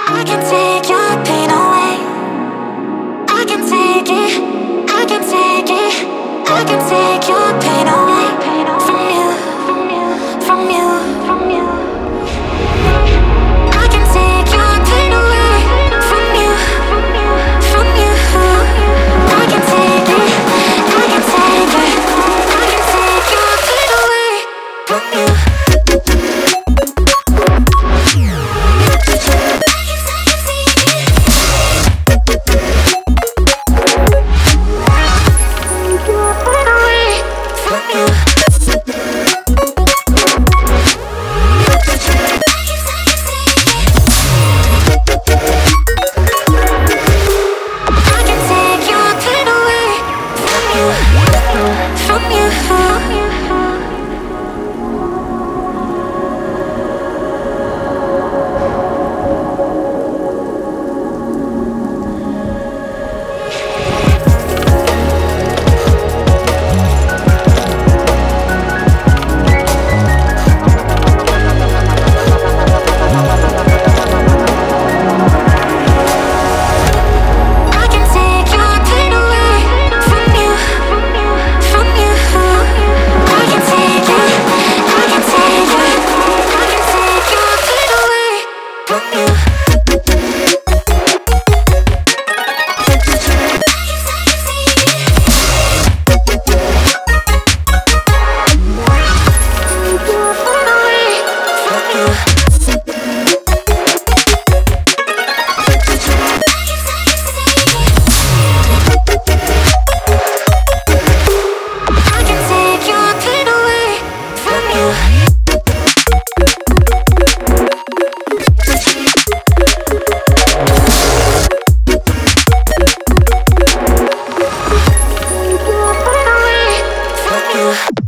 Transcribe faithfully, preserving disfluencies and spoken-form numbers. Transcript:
I can take your pain away. I can take it, I can take it. I can take your pain away from you, from you, from you. I can take your pain away from you, from you. I can take it, I can take it. I can take your pain away from you. From you. You.